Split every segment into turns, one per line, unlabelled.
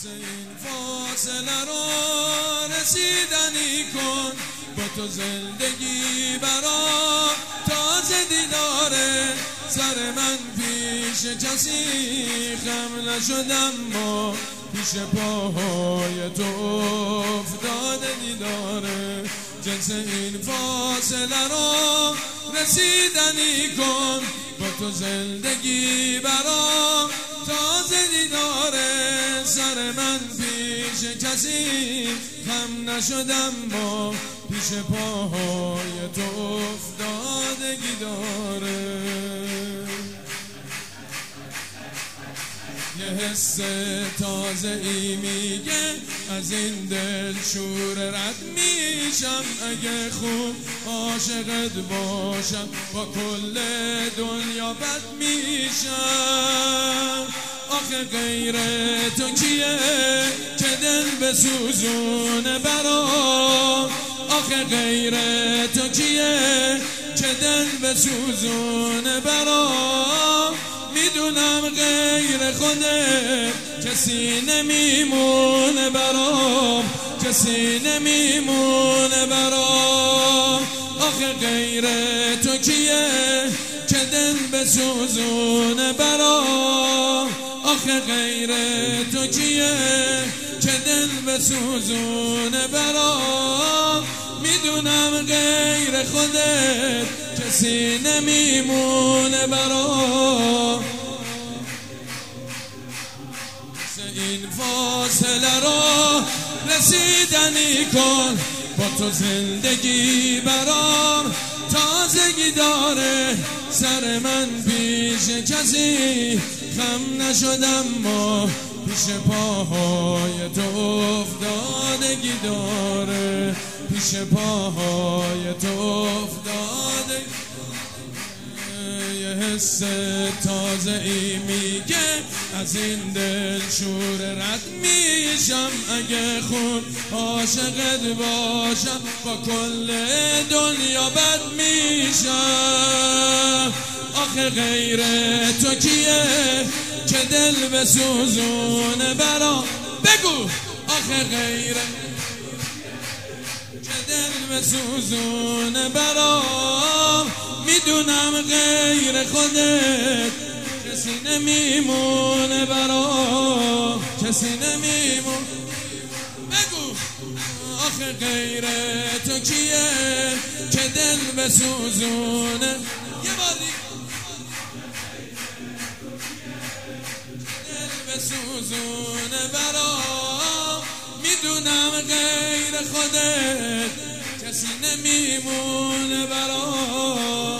این فاصله رو رسیدنی کن، با تو زندگی برام تازه دیداره. سر من پیش کسی خم نشدم، ما پیش پاهای تو افتاده دیداره. جنس این فاصله رو رسیدنی کن، با تو زندگی برام تازه دیداره. سر من پیش کسی خم نشدم، ما پیش پاهای تو افتادگی داره. یه حس تازه ای میگه از این دل شور رد میشم. اگه خوب عاشقت باشم با کل دنیا بد میشم. آخه غیر تو کیه که دل بسوزونه برام؟ آخه غیر تو کیه که دل بسوزونه برام؟ میدونم غیر خودت کسی نمیمونه برام، کسی نمیمونه برام. آخه غیر تو کیه که دل بسوزونه برام؟ آخه غیر تو کیه که دل بسوزونه برام؟ میدونم غیر خودت کسی نمیمونه برام. این فاصله رو رسیدنی کن، با تو زندگی برام تازگی داره. سر من پیش کسی خم نشدم، ما پیش پاهای تو افتادگی داره. پیش پاهای تو افتادگی. یه حس تازه ای میگه از این دل شور رد میشم. اگه خود عاشقت باشم با کل دنیا بد میشم. آخه غیر تو کیه که دل بسوزونه برام؟ بگو آخه غیر که دل بسوزونه برام؟ میدونم غیر خودت کسی نمیمونه برام، کسی نمیمونه. بگو آخه غیر تو کیه که دل بسوزونه؟ یه باری دل بسوزونه برام. میدونم غیر خودت کسی نمیمونه برام.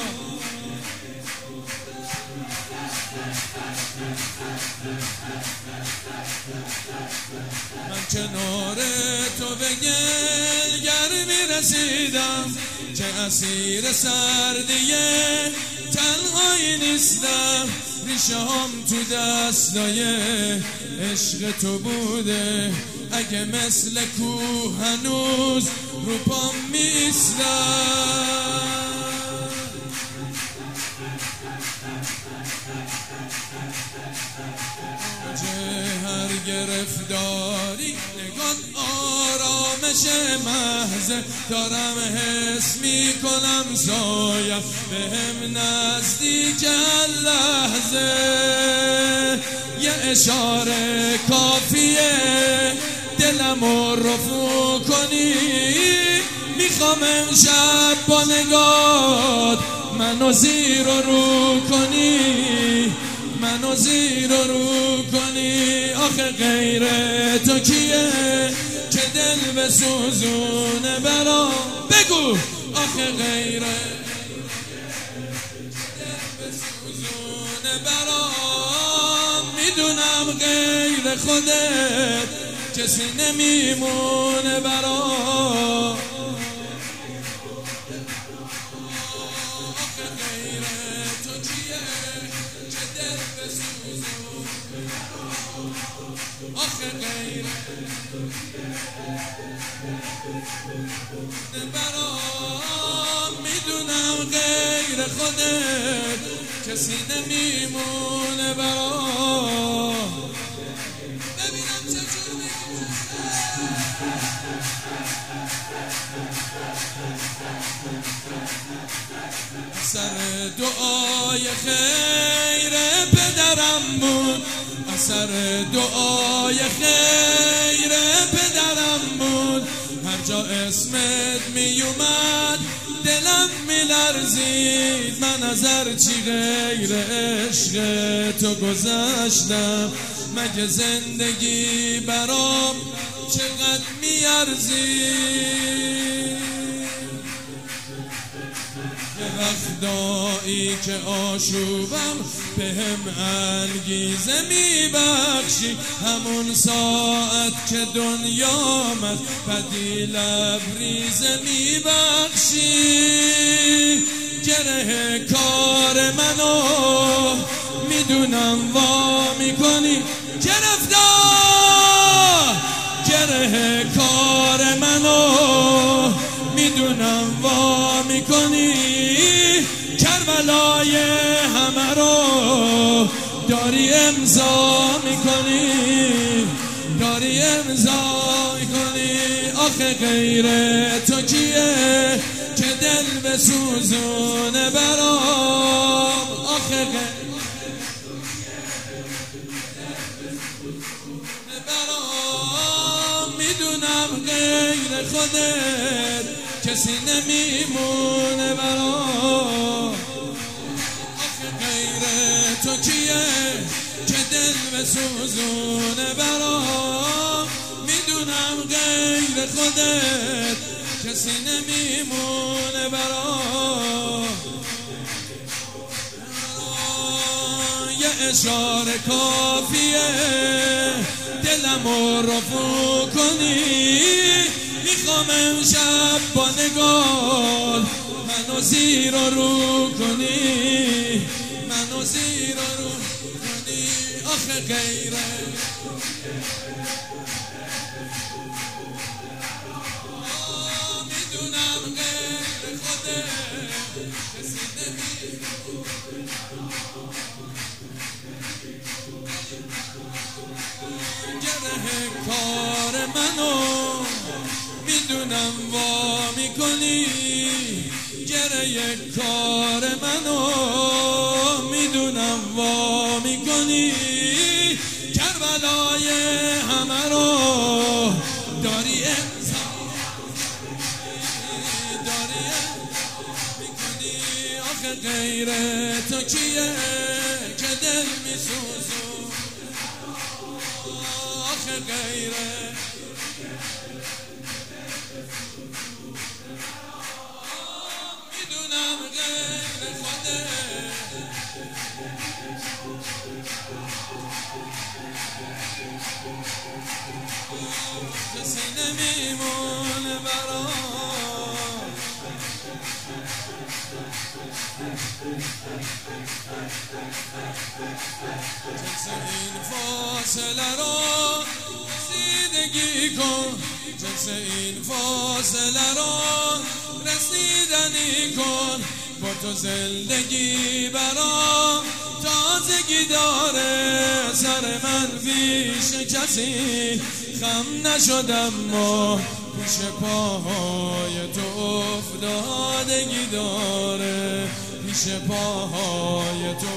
من کنار تو به گل گرمی رسیدم، که اسیر سردیه تنهایی نیستم. ریشه هم تو دستای عشق تو بوده، اگه مثل کوه هنوز رو پام میستم. هر گرفتاری نگات آرامش محضه، دارم حس میکنم سایم بهم نزدیک لحظه. یه اشاره کافیه دلمو رفو کنی. میخوام امشب با نگات منو زیر و رو کنی، منو زیر و رو کنی. آخه غیر تو کیه که دل بسوزونه برام؟ بگو آخه غیر دل بسوزونه برام؟ میدونم غیر خودت کسی نمیمونه برام. آخه غیر تو کیه که دل بسوزونه؟ آخه غیر برام. میدونم غیر خودت کسی نمیمونه برام. ببینم چجور خیر پدرم بود، اثر دعای خیر پدرم بود. هر جا اسمت می اومد دلم می لرزید. من از هرچی غیر عشق تو گذشتم، مگه زندگی برام چقدر می ارزید. یه وقتایی که آشوبم بهم انگیزه میبخشی، همون ساعت که دنیا من بدی لبریزه میبخشی. گره کار منو میدونم وا میکنی، گره کار منو میدونم وا میکنی. کربلای همه رو داری امضا میکنی، داری امضا میکنی. آخه غیر تو کیه که دل بسوزونه برام؟ آخه برام میدونم غیر خودت کسی نمیمونه برام. آخه غیر تو کیه که دل بسوزونه برام؟ میدونم غیر خودت کسی نمیمونه برام. یه اشاره کافیه دلمو رفو کنی. میخوام امشب با نگاه منو زیر و رو کنی، منو زیر و رو کنی. آخه غیره میدونم غیر خوده کسی گره کار منو میدونم وا میکنی. گره کار منو میدونم وا میکنی. کربلای همه رو داری امضا میکنی. آخه غیر تو کیه که دل میسوزون؟ آخه غیره میدونم غیر خوده کسی نمیمونه برام. جنس این فاصله رو رسیدگی کن، جنس این فاصله رو رسیدنی کن. با تو زندگی برام تازگی داره. سر من پیش کسی خم نشدم، ما پیش پاهای تو افتادگی داره. پیش پاهای تو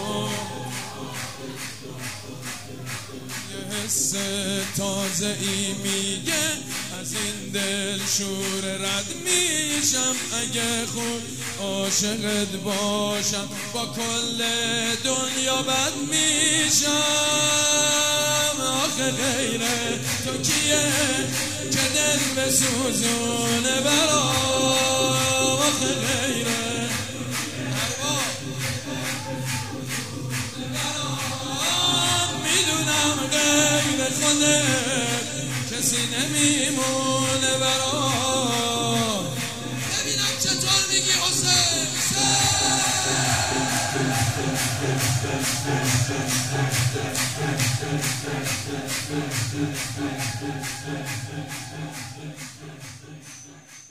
یه حس تازه ای میگه از این دل شور رد میشم. اگه خود عاشقت باشم با کل دنیا بد میشم. آخه غیره تو کیه که دل بسوزونه برام؟ آخه غیره میدونم غیر خودت کسی نمیمونه برام. ببینم چطور میگی حسین.